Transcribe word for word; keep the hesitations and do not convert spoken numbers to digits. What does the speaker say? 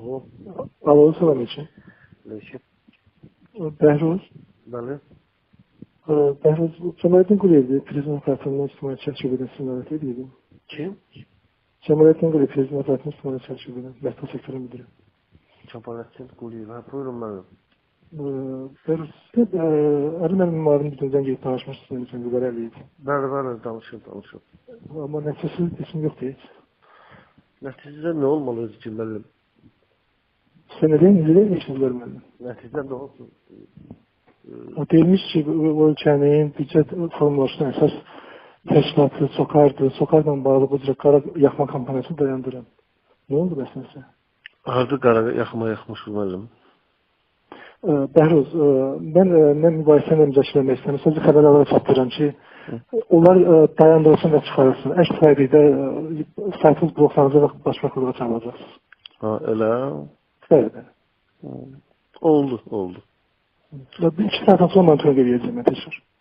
Alo. Alo, salam için. Aleyküm. Bəhruz. Bəli. Bəhruz, Cəmaləddin Quliyevdir. Prezident Partisindən İctimai çərçivədən istinad edirdim. Kim? Cəmaləddin Quliyev, Prezident Partisindən İctimai çərçivədən mətbuat sektoru müdürü. Cəmaləddin Quliyev. Ha, buyurun mənim. Bəhruz, siz əri mənim müavin müdüründən gelib danışmışsınız üçün Vüqar Əliyev. Bəli, bəli, danışın, danışın. Amma nəticəsiz isim yoxdur heç. Nəticədə nə olmalı ki, müəllim? Senədən izləyək işiniz görməli. Nəticə nə olsun? O deyilmiş ki, o ölkənin büdcət formulaşına əsas təşkilatı Sokardı. Sokarla bağlı bu cürə qara yaxma kampaniyasını dayandırın. Nə oldu bəsnəsə? Harada qara yaxma yaxmış müəllim? Bəhruz, mən nə mübahisəni müzakirə istəyirəm. Sadəcə xəbərlərə çatdırıram ki, onlar dayandırılsın və çıxarılsın. Əks təqdirdə saytınız bloklanacaq və baş prokurora çağıracaqsınız. Ha, elə? Bəli, bəli. Oldu, oldu. Bir iki saatdan sonra monitoring edəcəm mən təkrar.